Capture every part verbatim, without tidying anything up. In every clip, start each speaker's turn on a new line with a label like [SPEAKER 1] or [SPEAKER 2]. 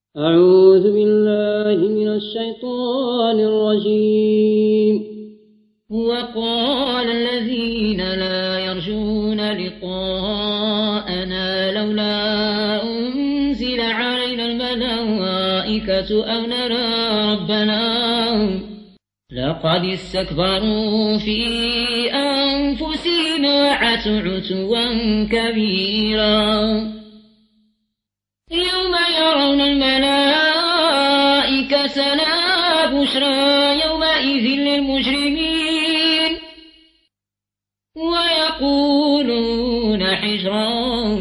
[SPEAKER 1] أعوذ بالله من الشيطان الرجيم.
[SPEAKER 2] وقال الذين لا يرجون لقاءنا لولا أنزل علينا الملائكة أو نرى ربنا لقد استكبروا في أنفسهم وعتوا عتوا كبيرا يوم يرون الملائكة لا بشرى يومئذ للمجرمين ويقولون حجرا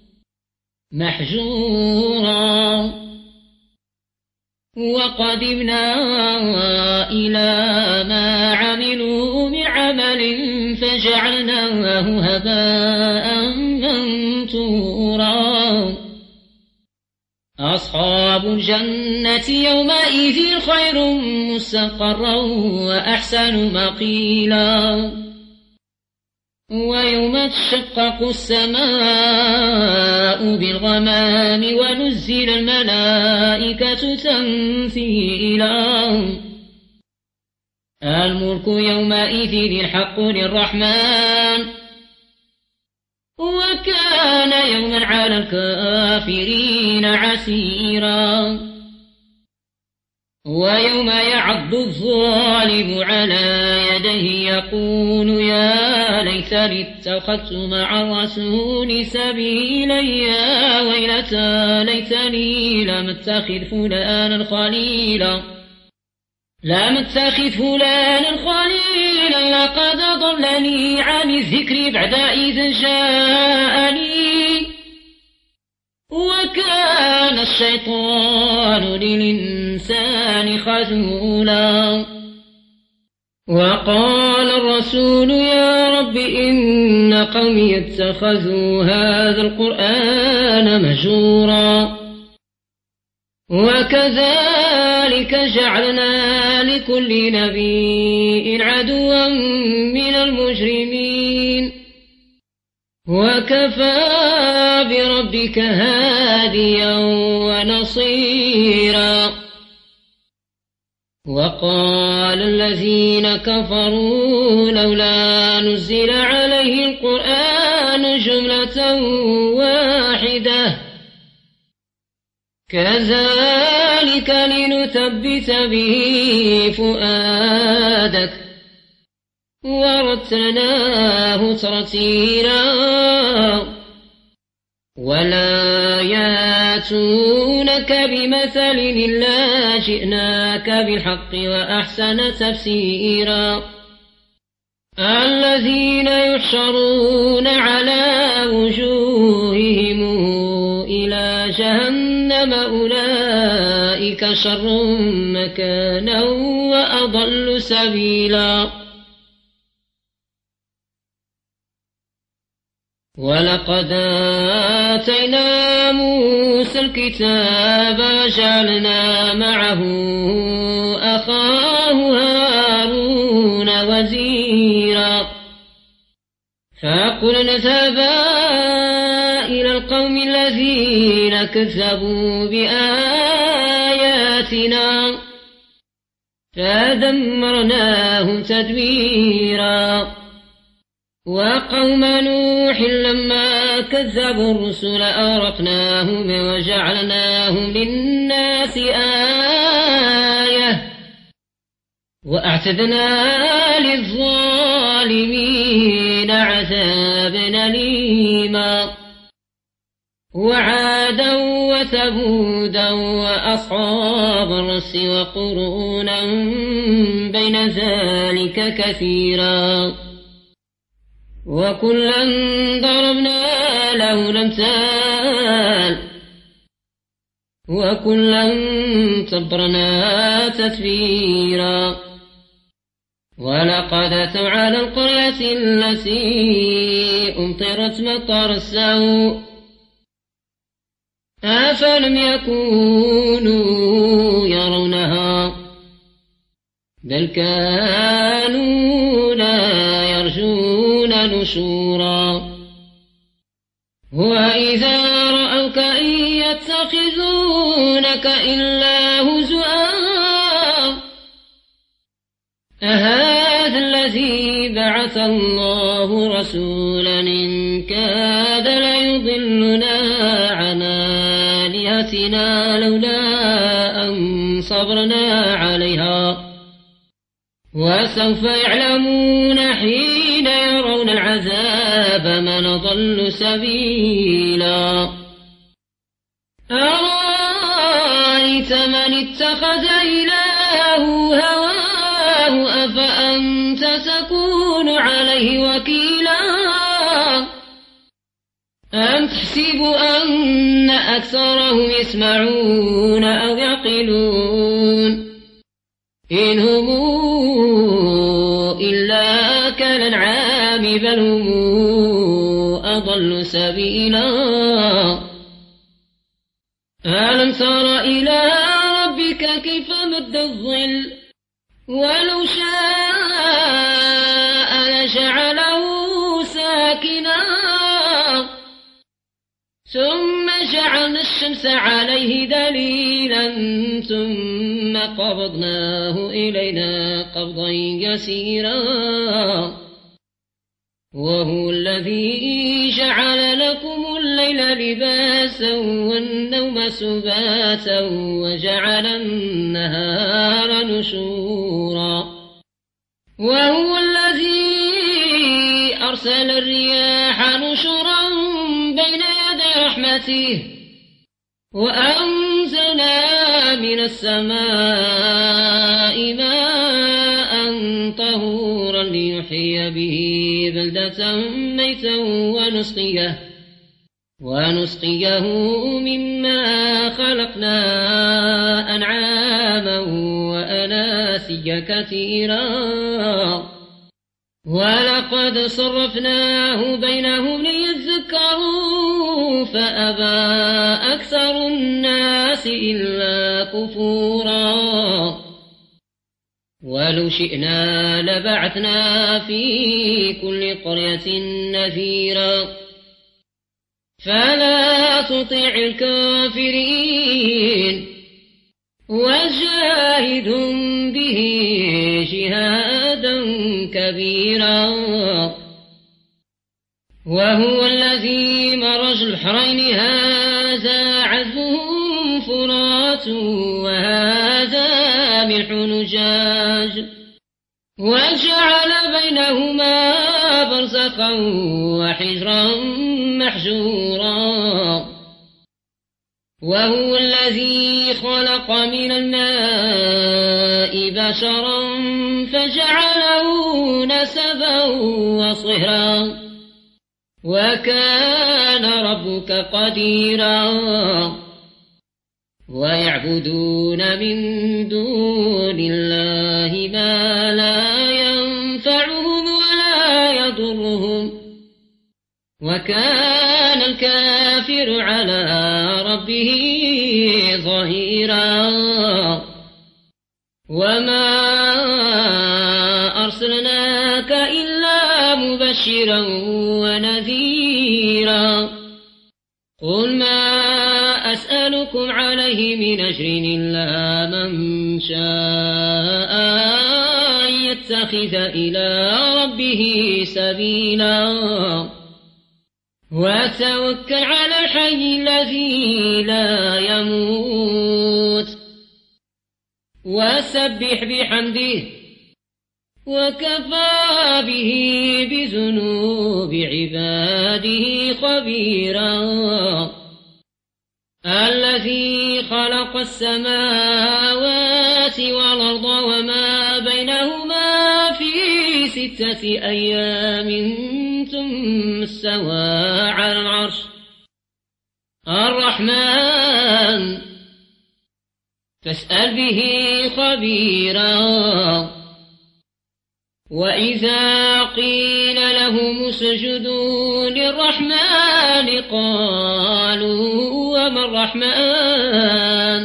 [SPEAKER 2] محجورا وقدمنا إلى ما عملوا من عمل فجعلناه هباء منثورا أصحاب الجنة يومئذ خير مستقرا وأحسن مقيلا ويوم تشقق السماء بالغمام ونزل الملائكة تنزيلا الملك يومئذ الحق للرحمن وكان يوما على الكافرين عسيرا ويوم يعض الظالم على يديه يقول يا ليتني اتخذت مع الرسول سبيلا يا ويلتى ليتني لم اتخذ فلانا خليلا لم اتخذ فلانا خليلا لقد ضلني عن الذكر بعد إذ جاءني وكان الشيطان للإنسان خذولا وقال الرسول يا رب إن قومي اتخذوا هذا القرآن مهجورا وكذلك جعلنا لكل نبي عدوا من المجرمين وكفى بربك هاديا ونصيرا وقال الذين كفروا لولا نزل عليه القرآن جملة واحدة كذلك لنثبت به فؤادك ورتلناه ترتيلا ولا ياتونك بمثل إلا جئناك بالحق وأحسن تفسيرا الذين يحشرون على وجوههم إلى جهنم أولئك شر مكانا وأضل سبيلا ولقد آتينا موسى الكتاب جعلنا معه أخاه هارون وزيرا فقلنا اذهبا إلى القوم الذين كذبوا بآياتنا فدمرناهم تدميرا وقوم نوح لما كذبوا الرسل أغرقناهم وجعلناهم للناس آية وأعتدنا للظالمين عذابا أليما وعادا وثمودا وأصحاب الرس وقرونا بين ذلك كثيرا وكلا ضربنا له الأمثال وكلا تبرنا تتبيرا ولقد أتوا على القرية التي أمطرت مطر السوء أفلم يكونوا يرونها بل كانوا لا يرجون نشورا وإذا رأوك إن يتخذونك ينسونك إلا هزؤا أهذا الذي بعث الله رسولا إن كاد ليضلنا عن آلهتنا لولا أن صبرنا عليها وسوف يعلمون حين يرون العذاب من ضل سبيلا أرأيت من اتخذ إلهه هواه أفأنت تكون عليه وكيلا أم تحسب أن أكثرهم يسمعون أو يعقلون إن هم إلا كالأنعام بل هم أضل سبيلا ألم تر إلى ربك كيف مد الظل ولو شاء لجعله ساكنا ثم جعلنا الشمس عليه دليلا ثم قبضناه إلينا قبضا يسيرا وهو الذي جعل لكم الليل لباسا والنوم سباتا وجعل النهار نشورا وهو الذي أرسل الرياح نشرا بين يدي رحمته وأنزلنا من السماء ماء طهورا ليحيي به بلدة ميتا ونسقيه ونسقيه مما خلقنا أنعاما وأناسيا كثيرا ولقد صرفناه بينهم ليذكروا فأبى أكثر الناس إلا كفورا ولو شئنا لبعثنا في كل قرية نذيرا فلا تطع الكافرين وجاهدهم به جهادا كبيرا وهو الذي مرج البحرين هذا عذب فرات وهذا ملح نجاج وجعل بينهما برزخا وحجرا محجورا وهو الذي خلق من الماء بشرا فجعله نسبا وصهرا وكان ربك قديرا ويعبدون من دون الله ما لا ينفعهم ولا يضرهم وكان الكافر على ربه ظهيرا وما أرسلناك إلا مبشرا ونذيرا قل ما أسألكم عليه من أجر إلا من شاء أن يتخذ إلى ربه سبيلا وتوكل على الحي الذي لا يموت وسبح بحمده وكفى به بذنوب عباده خبيرا الذي خلق السماوات والأرض وما بينهما في ستة أيام ثم استوى على العرش الرحمن فاسأل به خبيرا وإذا قيل لهم اسجدوا للرحمن قالوا وما الرحمن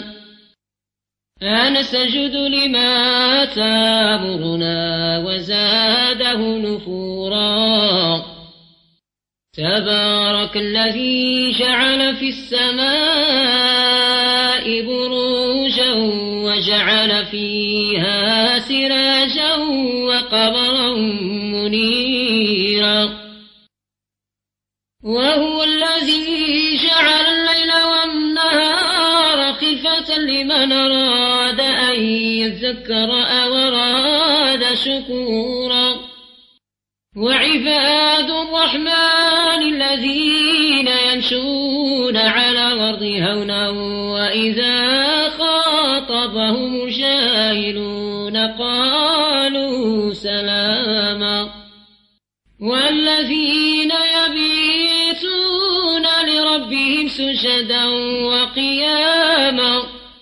[SPEAKER 2] أنسجد لما تأمرنا وزاده نفورا تبارك الذي جعل في السماء بروجا وجعل فيها سراجا وقمرا منيرا وهو الذي جعل الليل والنهار خلفة لمن أراد أن يذكر أو أراد شكورا وعباد الرحمن الذين يمشون على الأرض هونا وإذا خاطبهم الجاهلون قالوا سلاما والذين يبيتون لربهم سجدا وقياما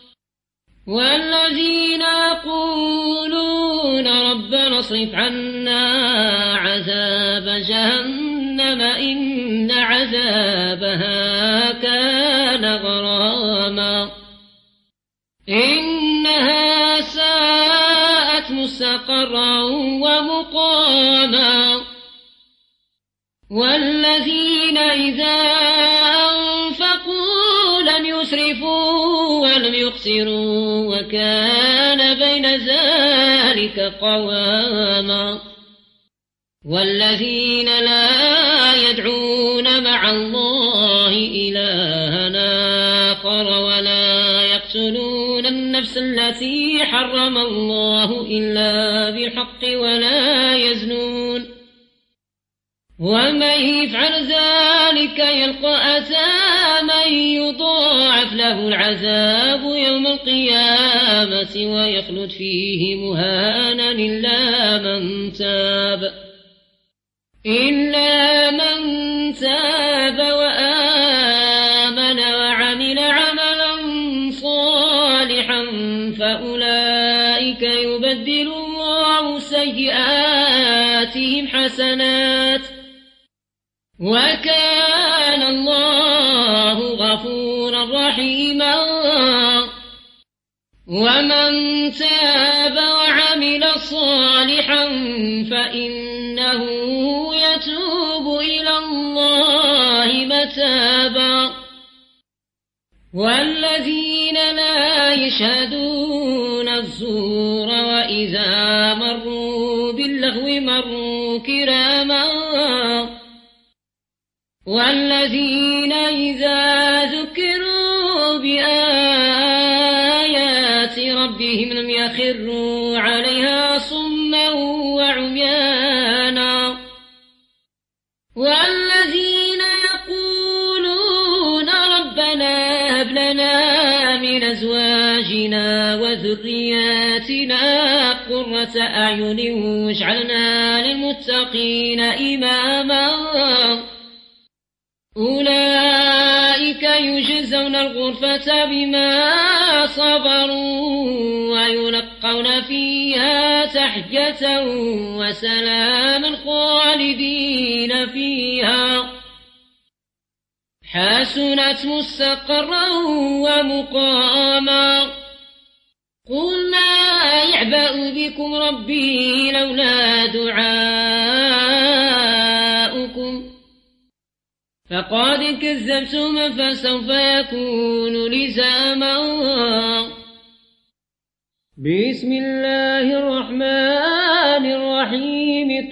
[SPEAKER 2] والذين يقولون ربنا اصرف عنا عذاب جهنم إن عذابها كان غراما إنها ساءت مستقرا ومقاما والذين إذا أنفقوا لم يسرفوا ولم يقصروا وكان بين ذلك قواما والذين لا يدعون مع الله إلها آخر ولا يقتلون النفس التي حرم الله إلا بالحق ولا يزنون ومن يفعل ذلك يلقى أثاما يضاعف له العذاب يوم القيامة ويخلد فيه مهانا إلا من تاب إلا من تاب وآمن وعمل عملا صالحا فأولئك يبدل الله سيئاتهم حسنات وكان الله غفورا رحيما ومن تاب وعمل صالحا فإنه يتوب إلى الله متابا والذين لا يشهدون الزور وإذا مروا باللغو مروا كراما والذين إذا ذكروا بآيات ربهم لم يخروا عليها صما وعميانا والذين يقولون ربنا هب لنا من أزواجنا وذرياتنا قرة أعين واجعلنا للمتقين إماما أولئك يجزون الغرفة بما صبروا ويلقون فيها تحية وسلاما خالدين فيها حسنت مستقرا ومقاما قل ما يعبأ بكم ربي لولا دعاؤكم فقد كذبتم فسوف يكون لزاما بسم الله الرحمن الرحيم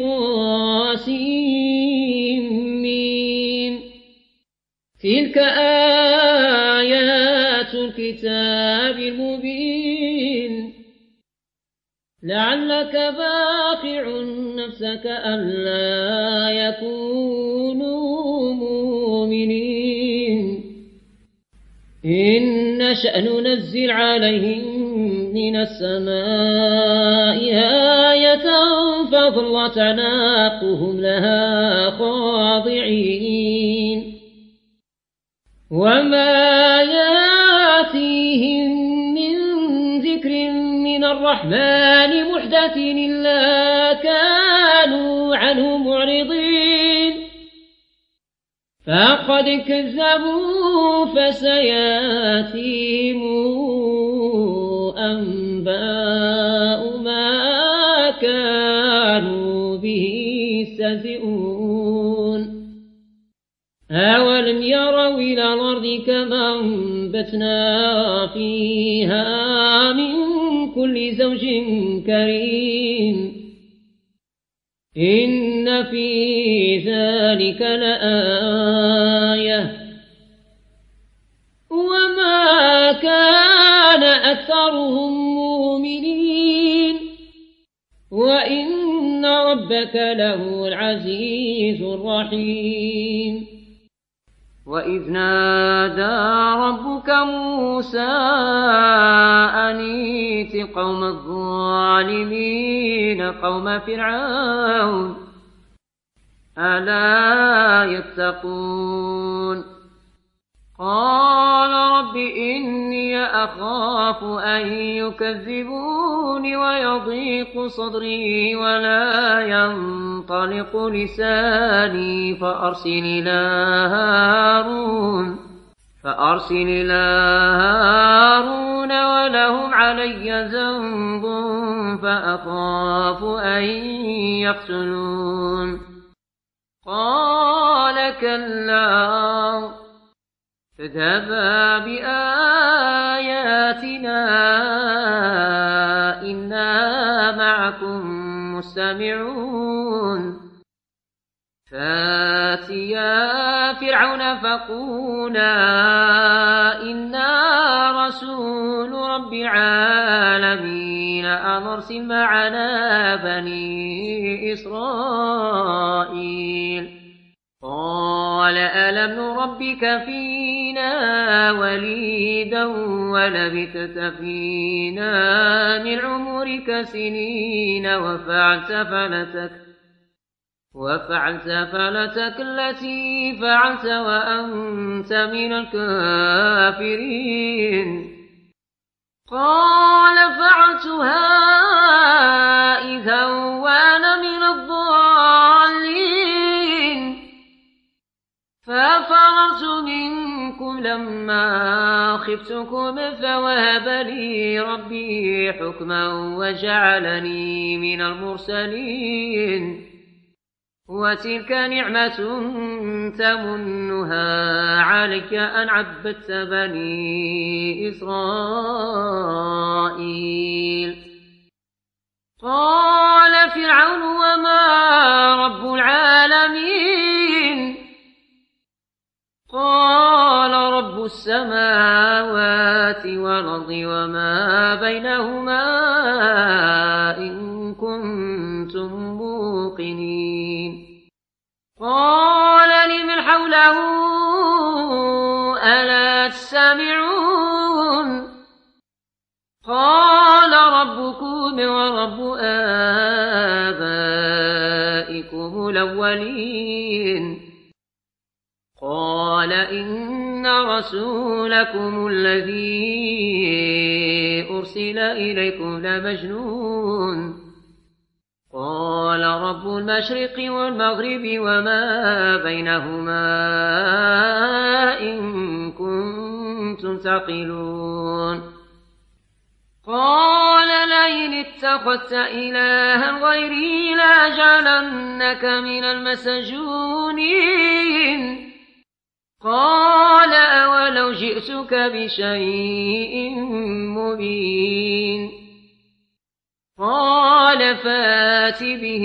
[SPEAKER 2] طاسين تلك آيات الكتاب المبين لعلك باخع نفسك ألا يكونوا مؤمنين إن نشأ ننزل عليهم من السماء آية فظلت أعناقهم لها خاضعين وما يأتيهم من ذكر من الرحمن محدث إلا كانوا عنه معرضين فقد كذبوا فسيأتيهم أنباء ما كانوا به يستهزئون أولم يروا إلى الأرض كما أنبتنا فيها من كل زوج كريم إن في ذلك لآية وما كان أكثرهم مؤمنين وإن ربك لهو العزيز الرحيم
[SPEAKER 1] وإذ نادى ربك موسى أن ائت قوم الظالمين قوم فرعون ألا يتقون قال رب إني أخاف أن يكذبون ويضيق صدري ولا ينطلق لساني فأرسل إلى هارون فأرسل إلى هارون ولهم علي ذنب فأخاف أن يقتلون قال كلا فاذهبا بآياتنا إنا معكم مستمعون فاتيا فرعون فقولا إنا رسول رب العالمين أن أرسل معنا بني إسرائيل قال ألم نربك فينا وليدا ولبثت فينا من عمرك سنين وفعلت فعلتك وفعلت فعلتك التي فعلت وأنت من الكافرين قال فعلتها إذا وأنا من الضالين ففررت منكم لما خفتكم فوهب لي ربي حكما وجعلني من المرسلين وتلك نعمة تمنها عليك أن عبدت بني إسرائيل قال فرعون وما رب العالمين قال رب السماوات والأرض وما بينهما إن كنتم موقنين قال لمن حوله ألا تسمعون قال ربكم ورب آبائكم الأولين قال إن رسولكم الذي أرسل إليكم لمجنون قال رب المشرق والمغرب وما بينهما إن كنتم تعقلون قال لئن اتخذت إلها غيري لأجعلنك من المسجونين قال أولو جئتك بشيء مبين قال فات به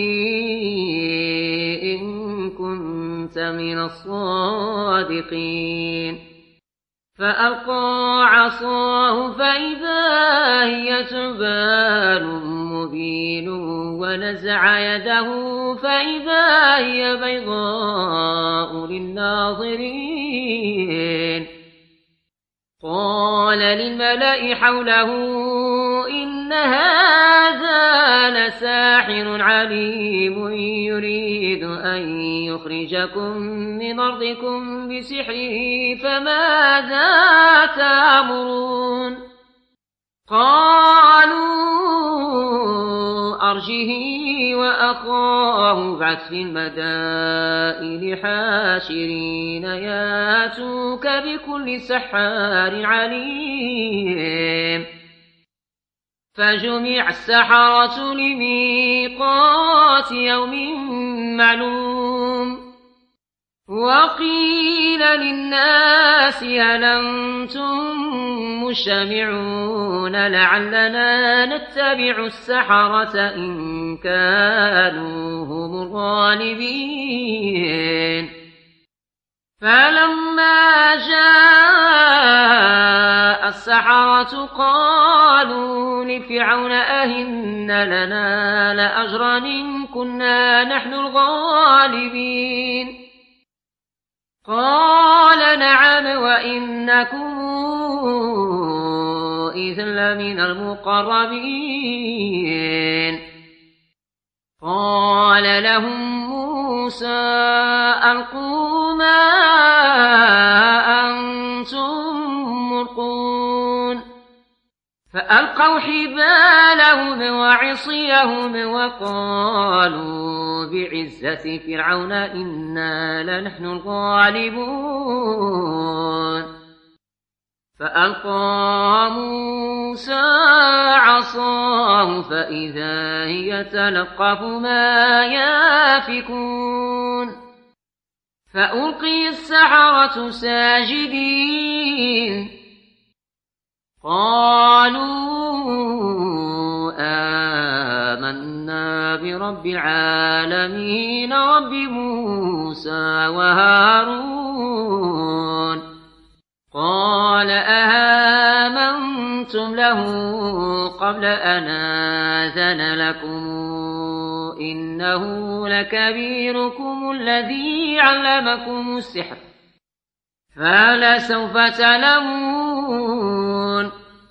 [SPEAKER 1] إن كنت من الصادقين فألقى عصاه فإذا هي ثعبان مبين ونزع يده فإذا هي بيضاء للناظرين قال للملأ حوله إن هذا لساحر عليم يريد أن يخرجكم من أرضكم بسحره فماذا تأمرون قالوا أرجه وأخاه بعث في المدائن حاشرين ياتوك بكل سحار عليم فجمع السحرة لميقات يوم معلوم وقيل للناس هل أنتم مجتمعون لعلنا نتبع السحرة إن كانوا هم الغالبين فلما جاء السحرة قالوا لفرعون أئن لنا لأجرا إن كنا نحن الغالبين قال نعم وإنكم إذا لمن المقربين قال لهم موسى ألقوا ما أنتم ملقون فألقوا حبالهم وعصيهم وقالوا بعزة فرعون إنا لنحن الغالبون فألقى موسى عصاه فإذا هي تلقف ما يافكون فألقي السحرة ساجدين قالوا آمنا برب العالمين رب موسى وهارون قال أآمنتم له قبل أن آذن لكم إنه لكبيركم الذي علمكم السحر فلسوف تعلمون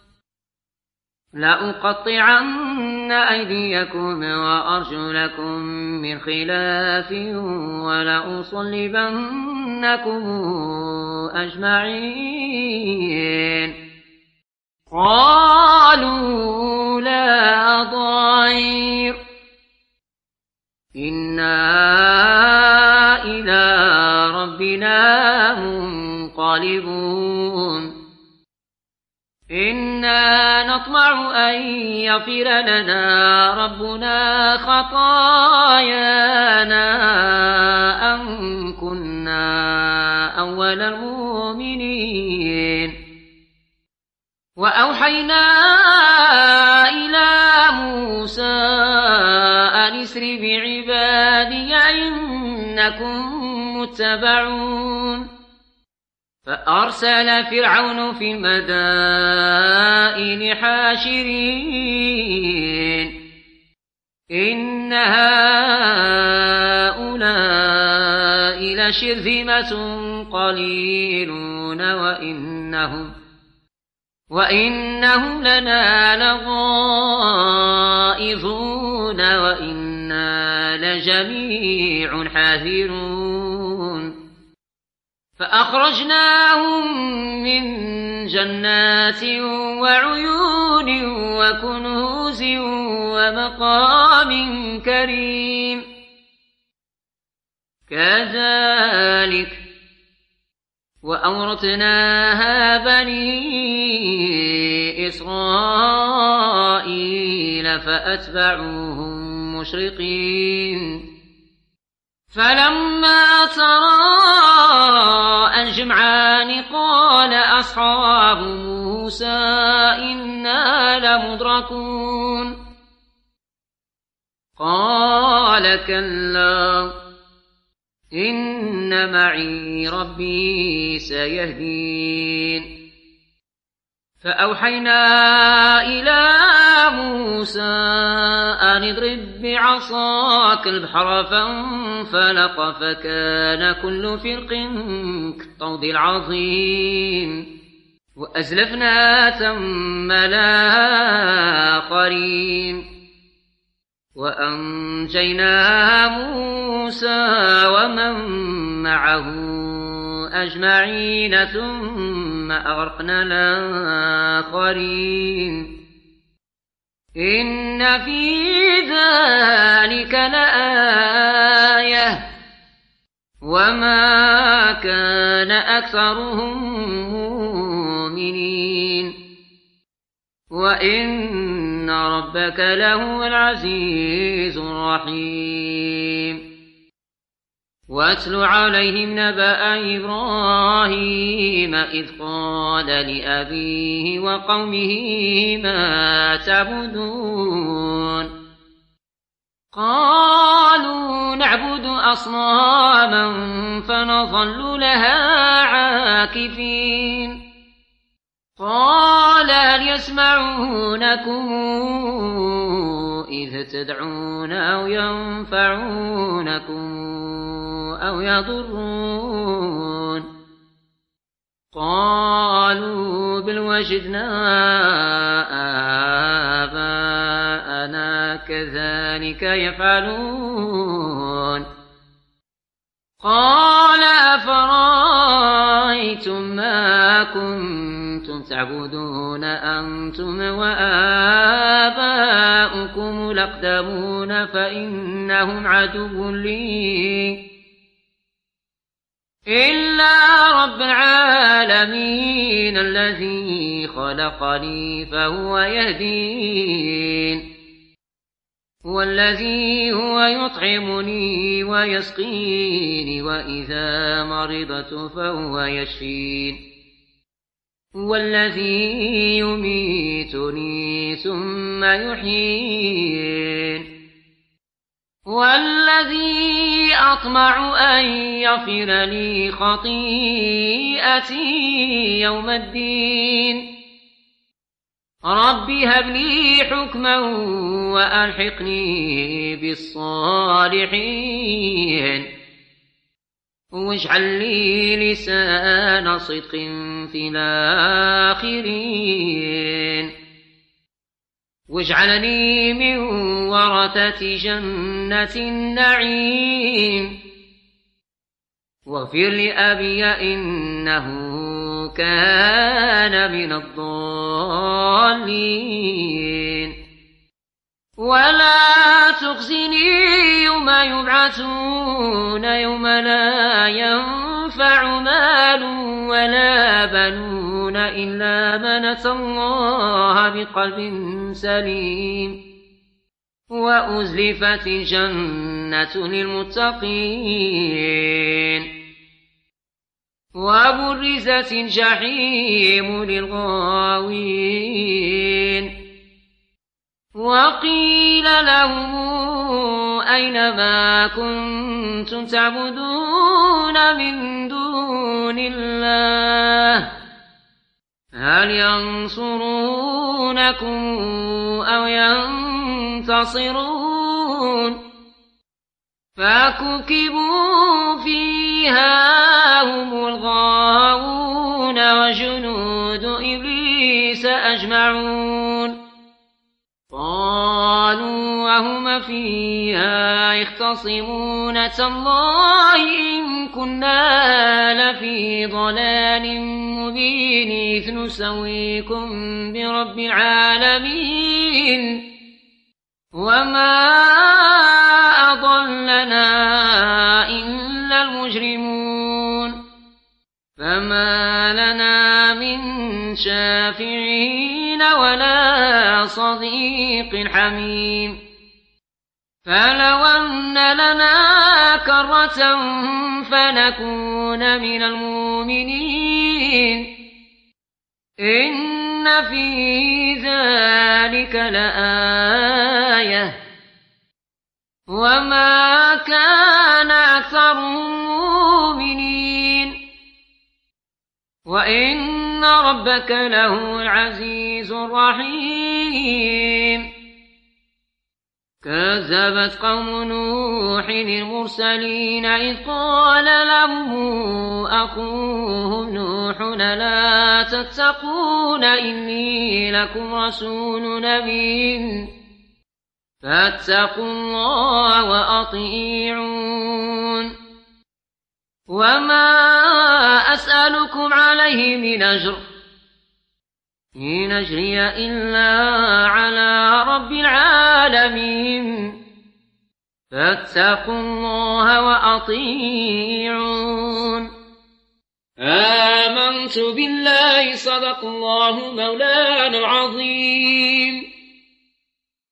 [SPEAKER 1] لأقطعن أيديكم وأرجلكم من خلاف ولأصلبنكم أجمعين قالوا لا ضير إنا إلى ربنا منقلبون إنا نطمع أن يغفر لنا ربنا خطايانا أن كنا أول المؤمنين وأوحينا إلى موسى أن اسر بعبادي إنكم متبعون فأرسل فرعون في المدائن حاشرين إن هؤلاء لشرذمة قليلون وإنهم وإنهم لنا لغائظون وإنا لجميع حاذرون فأخرجناهم من جنات وعيون وكنوز ومقام كريم كذلك وأورثناها بني إسرائيل فأتبعوهم مشرقين فلما تراءى الجمعان قال أصحاب موسى إنا لمدركون قال كلا إن معي ربي سيهدين فأوحينا إلى موسى أن اضرب بعصاك البحر فانفلق فكان كل فرق كالطود العظيم وأزلفنا ثم الآخرين وأنجينا موسى ومن معه أجمعين ثم أغرقنا الآخرين إن في ذلك لآية وما كان أكثرهم مؤمنين وإن ربك لهو العزيز الرحيم واتل عليهم نبأ إبراهيم إذ قال لأبيه وقومه ما تعبدون قالوا نعبد أصناما فنظل لها عاكفين قال هل يسمعونكم إذ تدعون أو ينفعونكم أو يضرون قالوا بل وجدنا آباءنا كذلك يفعلون قال أفرأيتم ما كنتم تعبدون أنتم وآباؤكم الأقدمون فإنهم عدو لي إلا رب العالمين الذي خلقني فهو يهدين والذي هو يطعمني ويسقيني وإذا مرضت فهو يشفين والذي يميتني ثم يحيين والذي أطمع أن يغفر لي خطيئتي يوم الدين رب هب لي حكما وألحقني بالصالحين واجعل لي لسان صدق في الآخرين واجعلني من ورثة جنة النعيم واغفر لأبي إنه كان من الضالين ولا تخزني يوم يبعثون يوم لا ينفع مال ولا بنون إلا من أتى الله بقلب سليم وأزلفت الجنة للمتقين وبرزت الجحيم للغاوين وقيل لهم أين ما كنتم تعبدون من دون الله هل ينصرونكم أو ينتصرون فكبكبوا فيها هم الغاوون وجنود إبليس أجمعون قالوا وهم فيها يختصمون تالله إن كنا لفي ضلال مبين إذ نسويكم برب العالمين وما أضلنا إلا المجرمون فما لنا من شافعين ولا صديق حميم فلو أن لنا كرة فنكون من المؤمنين إن في ذلك لآية وما كان أكثرهم مؤمنين وإن ربك لهو العزيز الرحيم كذبت قوم نوح المرسلين إذ قال لهم أخوهم نوح لا تتقون إني لكم رسول أمين فاتقوا الله وأطيعون وما أسألكم عليه من أجر إن أجري إلا على رب العالمين فاتقوا الله وأطيعون آمنت بالله صدق الله مولانا العظيم